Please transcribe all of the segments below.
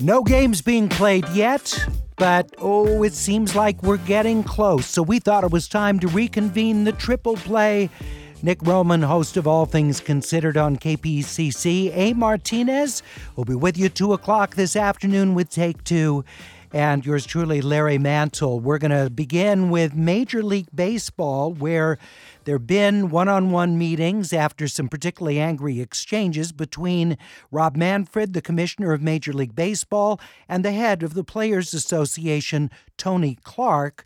No games being played yet, but it seems like we're getting close. So we thought it was time to reconvene the triple play. Nick Roman, host of All Things Considered on KPCC. A. Martinez will be with you 2 o'clock this afternoon with Take Two. And yours truly, Larry Mantle. We're going to begin with Major League Baseball, where there have been one-on-one meetings after some particularly angry exchanges between Rob Manfred, the commissioner of Major League Baseball, and the head of the Players Association, Tony Clark.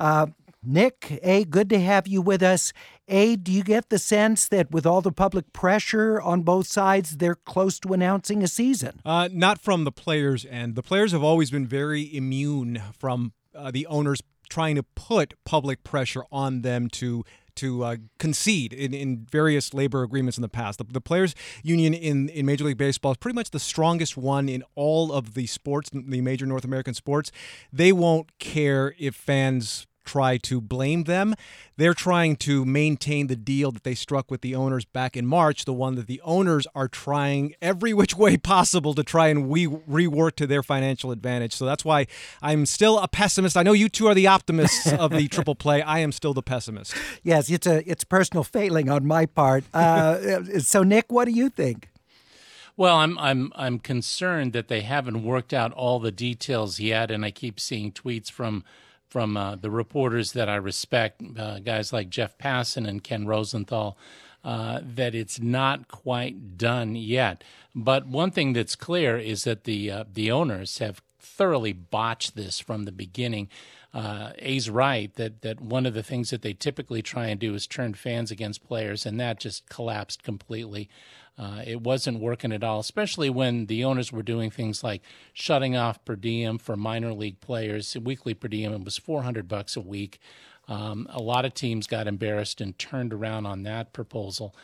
Nick, good to have you with us. Do you get the sense that with all the public pressure on both sides, they're close to announcing a season? Not from the players' end. The players have always been very immune from the owners trying to put public pressure on them to concede in various labor agreements in the past. The players' union in Major League Baseball is pretty much the strongest one in all of the sports, the major North American sports. They won't care if fans try to blame them. They're trying to maintain the deal that they struck with the owners back in March, the one that the owners are trying every which way possible to try and rework to their financial advantage. So that's why I'm still a pessimist. I know you two are the optimists of the triple play. I am still the pessimist. Yes, it's personal failing on my part. So Nick, what do you think? Well, I'm concerned that they haven't worked out all the details yet, and I keep seeing tweets from the reporters that I respect, guys like Jeff Passan and Ken Rosenthal, that it's not quite done yet. But one thing that's clear is that the owners have thoroughly botched this from the beginning. A's right that one of the things that they typically try and do is turn fans against players, and that just collapsed completely. It wasn't working at all, especially when the owners were doing things like shutting off per diem for minor league players. Weekly per diem, it was $400 a week. A lot of teams got embarrassed and turned around on that proposal.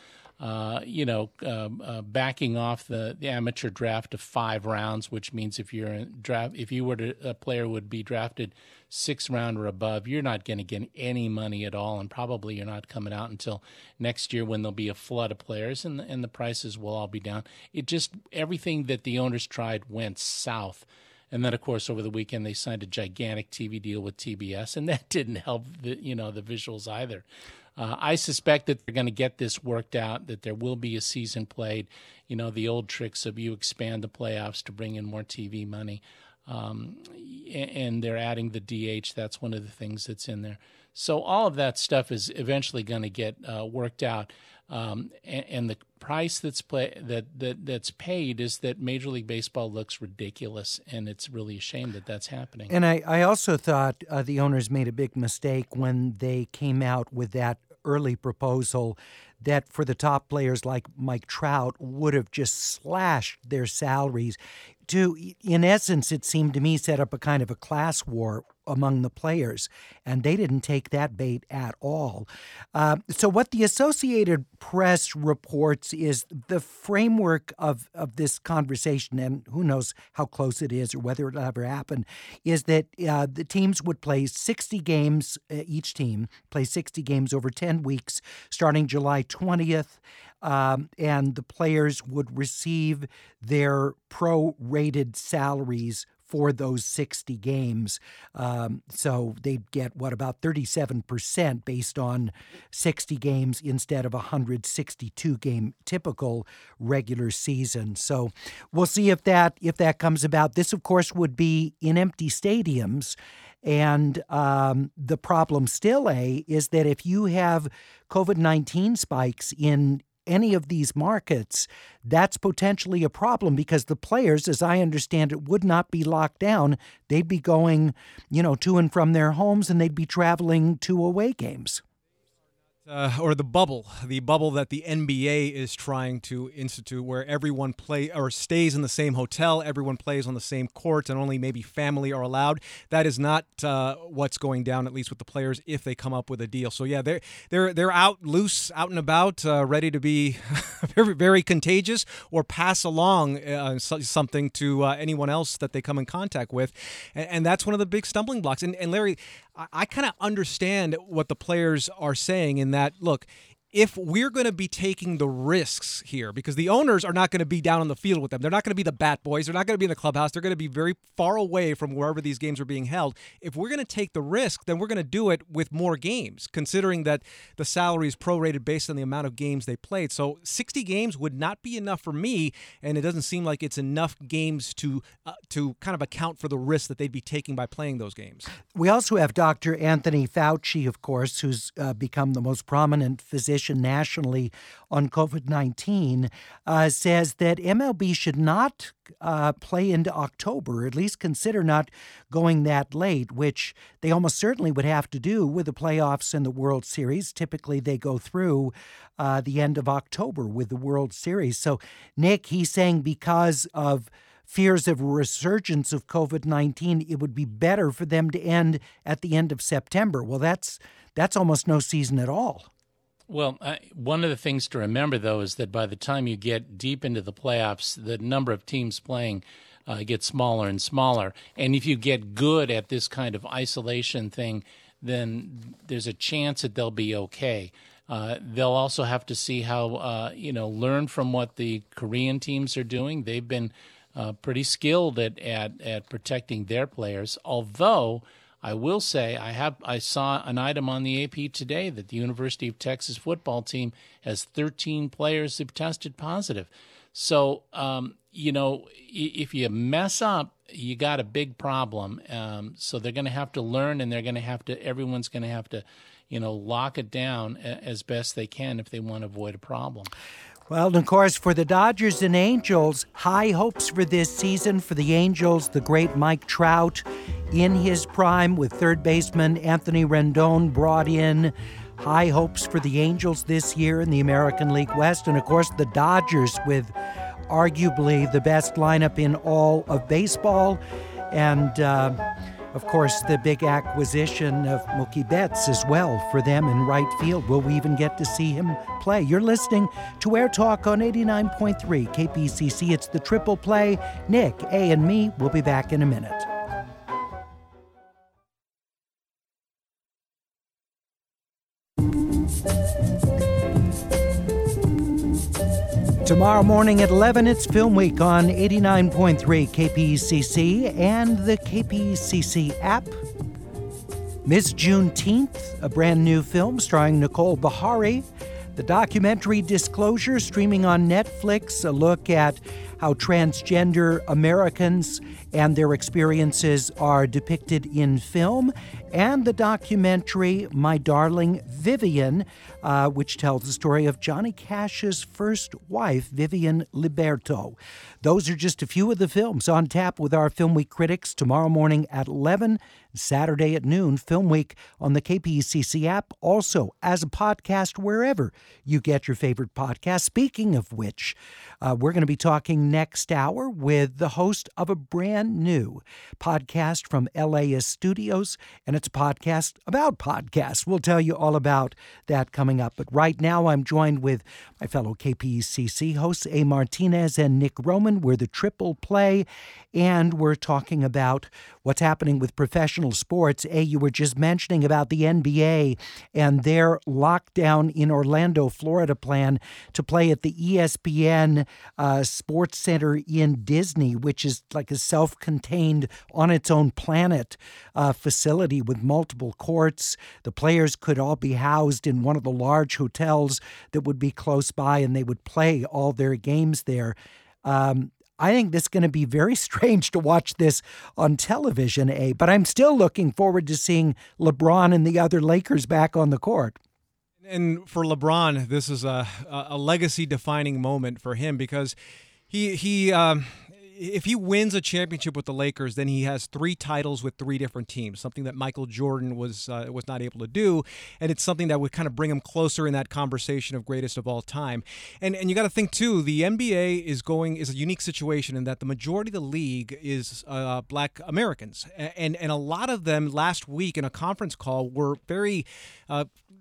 Backing off the amateur draft to 5 rounds, which means if you were a player would be drafted 6th round or above, you're not going to get any money at all, and probably you're not coming out until next year when there'll be a flood of players and the prices will all be down. Everything that the owners tried went south. And then, of course, over the weekend, they signed a gigantic TV deal with TBS, and that didn't help the visuals either. I suspect that they're going to get this worked out, that there will be a season played. The old tricks of you expand the playoffs to bring in more TV money. And they're adding the DH. That's one of the things that's in there. So all of that stuff is eventually going to get worked out. And the price that's paid is that Major League Baseball looks ridiculous, and it's really a shame that that's happening. And I also thought the owners made a big mistake when they came out with that early proposal that for the top players like Mike Trout would have just slashed their salaries to, in essence, it seemed to me, set up a kind of a class war among the players, and they didn't take that bait at all. So what the Associated Press reports is the framework of this conversation, and who knows how close it is or whether it'll ever happen, is that the teams would play 60 games, each team play 60 games over 10 weeks, starting July 20th, and the players would receive their pro-rated salaries for those 60 games. So they'd get, about 37% based on 60 games instead of 162-game typical regular season. So we'll see if that comes about. This, of course, would be in empty stadiums. And the problem still, is that if you have COVID-19 spikes in any of these markets, that's potentially a problem because the players, as I understand it, would not be locked down. They'd be going, to and from their homes, and they'd be traveling to away games. Or the bubble that the NBA is trying to institute, where everyone stays in the same hotel, everyone plays on the same court, and only maybe family are allowed. That is not what's going down, at least with the players, if they come up with a deal. So yeah, they're out loose, out and about, ready to be very, very contagious or pass along something to anyone else that they come in contact with, and that's one of the big stumbling blocks. And Larry, I kind of understand what the players are saying in that, look, if we're going to be taking the risks here, because the owners are not going to be down on the field with them. They're not going to be the bat boys. They're not going to be in the clubhouse. They're going to be very far away from wherever these games are being held. If we're going to take the risk, then we're going to do it with more games, considering that the salary is prorated based on the amount of games they played. So 60 games would not be enough for me, and it doesn't seem like it's enough games to kind of account for the risk that they'd be taking by playing those games. We also have Dr. Anthony Fauci, of course, who's become the most prominent physician nationally on COVID-19, says that MLB should not play into October, or at least consider not going that late, which they almost certainly would have to do with the playoffs and the World Series. Typically, they go through the end of October with the World Series. So, Nick, he's saying because of fears of a resurgence of COVID-19, it would be better for them to end at the end of September. Well, that's almost no season at all. Well, one of the things to remember, though, is that by the time you get deep into the playoffs, the number of teams playing gets smaller and smaller. And if you get good at this kind of isolation thing, then there's a chance that they'll be okay. They'll also have to see how, learn from what the Korean teams are doing. They've been pretty skilled at protecting their players, although I will say I saw an item on the AP today that the University of Texas football team has 13 players who've tested positive. So, if you mess up, you got a big problem. So they're going to have to learn, and everyone's going to have to, lock it down as best they can if they want to avoid a problem. Well, and of course, for the Dodgers and Angels, high hopes for this season. For the Angels, the great Mike Trout in his prime with third baseman Anthony Rendon brought in. High hopes for the Angels this year in the American League West. And of course, the Dodgers with arguably the best lineup in all of baseball. And of course, the big acquisition of Mookie Betts as well for them in right field. Will we even get to see him play? You're listening to Air Talk on 89.3 KPCC. It's the Triple Play. Nick, A, and me will be back in a minute. Tomorrow morning at 11, it's Film Week on 89.3 KPCC and the KPCC app. Miss Juneteenth, a brand new film starring Nicole Beharie. The documentary Disclosure, streaming on Netflix, a look at how transgender Americans and their experiences are depicted in film. And the documentary My Darling Vivian, which tells the story of Johnny Cash's first wife, Vivian Liberto. Those are just a few of the films on tap with our Film Week critics tomorrow morning at 11, Saturday at noon. Film Week on the KPCC app, also as a podcast wherever you get your favorite podcast. Speaking of which, we're going to be talking next hour with the host of a brand new podcast from LAist Studios, and it's a podcast about podcasts. We'll tell you all about that coming up. But right now, I'm joined with my fellow KPCC hosts, A. Martinez and Nick Roman. We're the Triple Play, and we're talking about what's happening with professional sports. A, you were just mentioning about the NBA and their lockdown in Orlando, Florida plan to play at the ESPN Sports Center in Disney, which is like a self-contained, on its own planet facility with multiple courts. The players could all be housed in one of the large hotels that would be close by, and they would play all their games there. I think this is going to be very strange to watch this on television, A, but I'm still looking forward to seeing LeBron and the other Lakers back on the court. And for LeBron, this is a legacy-defining moment for him because he if he wins a championship with the Lakers, then he has 3 titles with 3 different teams, something that Michael Jordan was not able to do, and it's something that would kind of bring him closer in that conversation of greatest of all time. And you got to think too, the NBA is a unique situation in that the majority of the league is Black Americans, and a lot of them last week in a conference call were very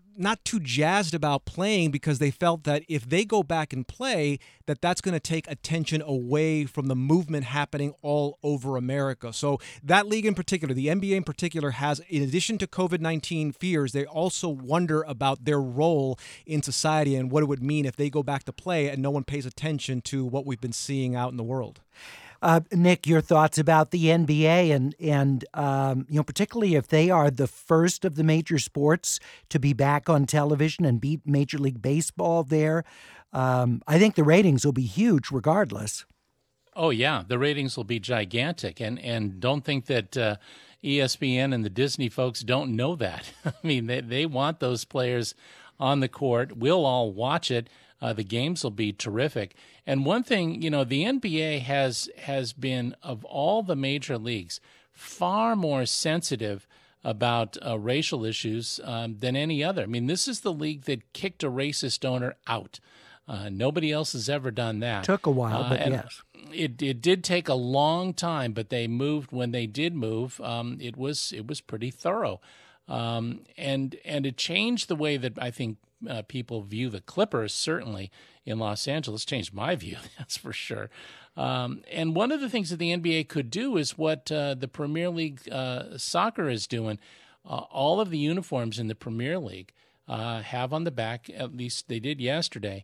not too jazzed about playing because they felt that if they go back and play, that's going to take attention away from the movement happening all over America. So that league in particular, the NBA in particular, has, in addition to COVID-19 fears, they also wonder about their role in society and what it would mean if they go back to play and no one pays attention to what we've been seeing out in the world. Nick, your thoughts about the NBA and particularly if they are the first of the major sports to be back on television and beat Major League Baseball there. I think the ratings will be huge regardless. Oh, yeah, the ratings will be gigantic. And don't think that ESPN and the Disney folks don't know that. I mean, they want those players on the court. We'll all watch it. The games will be terrific. And one thing, the NBA has been, of all the major leagues, far more sensitive about racial issues than any other. I mean, this is the league that kicked a racist owner out. Nobody else has ever done that. Took a while, but yes. It did take a long time, but they moved. When they did move, it was pretty thorough. And it changed the way that I think people view the Clippers, certainly in Los Angeles. Changed my view, that's for sure. And one of the things that the NBA could do is what the Premier League soccer is doing. All of the uniforms in the Premier League have on the back, at least they did yesterday,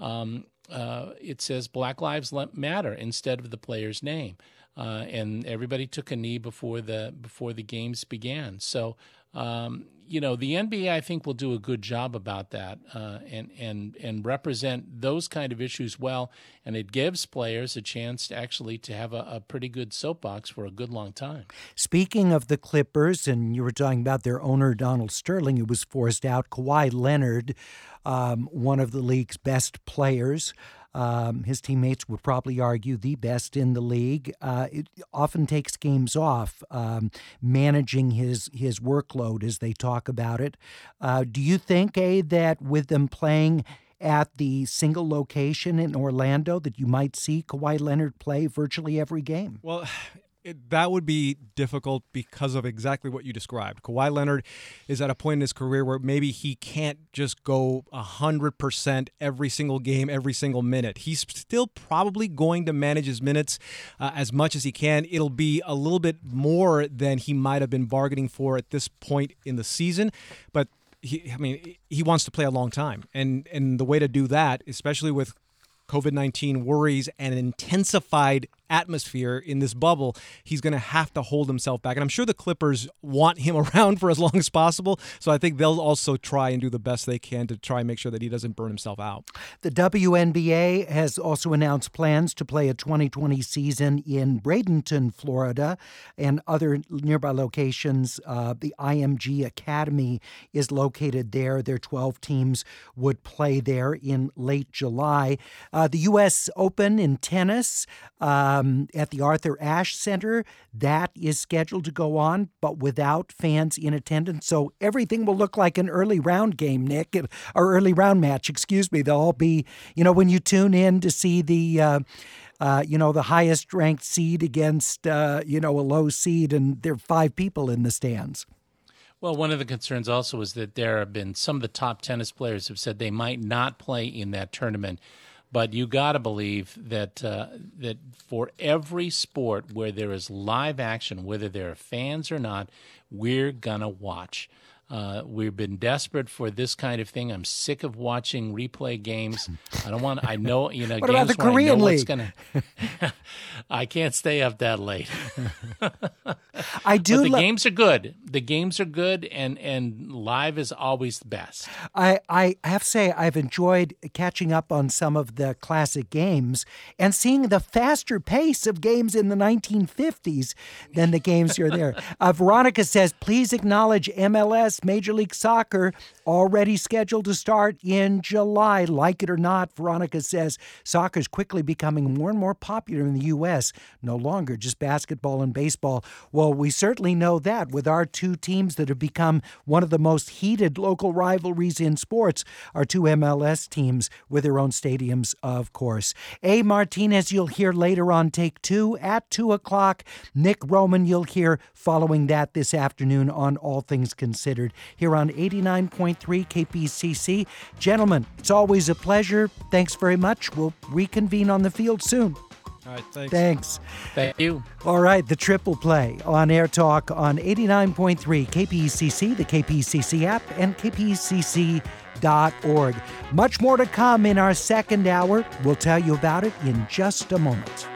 it says Black Lives Matter instead of the player's name. And everybody took a knee before the games began. So, the NBA, I think, will do a good job about that and represent those kind of issues well. And it gives players a chance to have a pretty good soapbox for a good long time. Speaking of the Clippers, and you were talking about their owner, Donald Sterling, who was forced out, Kawhi Leonard, one of the league's best players. His teammates would probably argue the best in the league. It often takes games off, managing his workload as they talk about it. Do you think, that with them playing at the single location in Orlando that you might see Kawhi Leonard play virtually every game? Well, that would be difficult because of exactly what you described. Kawhi Leonard is at a point in his career where maybe he can't just go 100% every single game, every single minute. He's still probably going to manage his minutes as much as he can. It'll be a little bit more than he might have been bargaining for at this point in the season, but he wants to play a long time. And the way to do that, especially with COVID-19 worries and an intensified atmosphere in this bubble, he's going to have to hold himself back. And I'm sure the Clippers want him around for as long as possible. So I think they'll also try and do the best they can to try and make sure that he doesn't burn himself out. The WNBA has also announced plans to play a 2020 season in Bradenton, Florida, and other nearby locations. The IMG Academy is located there. Their 12 teams would play there in late July. The U.S. Open in tennis at the Arthur Ashe Center, that is scheduled to go on, but without fans in attendance. So everything will look like an early round game, Nick, or early round match, excuse me. They'll all be, when you tune in to see the highest ranked seed against, a low seed, and there are 5 people in the stands. Well, one of the concerns also is that there have been some of the top tennis players have said they might not play in that tournament. But you got to believe that that for every sport where there is live action, whether there are fans or not, we're gonna watch. We've been desperate for this kind of thing. I'm sick of watching replay games. I know, what games about the Korean League? I can't stay up that late. I do. But the games are good. The games are good, and live is always the best. I have to say I've enjoyed catching up on some of the classic games and seeing the faster pace of games in the 1950s than the games here there. Veronica says, please acknowledge MLS, Major League Soccer, already scheduled to start in July. Like it or not, Veronica says, soccer is quickly becoming more and more popular in the U.S., no longer just basketball and baseball. Well, Well, we certainly know that with our two teams that have become one of the most heated local rivalries in sports, our two MLS teams with their own stadiums, of course. A. Martinez, you'll hear later on Take Two at 2 o'clock. Nick Roman, you'll hear following that this afternoon on All Things Considered here on 89.3 KPCC. Gentlemen, it's always a pleasure. Thanks very much. We'll reconvene on the field soon. All right, thanks. Thanks. Thank you. All right, the Triple Play on Air Talk on 89.3 KPCC, the KPCC app, and kpcc.org. Much more to come in our second hour. We'll tell you about it in just a moment.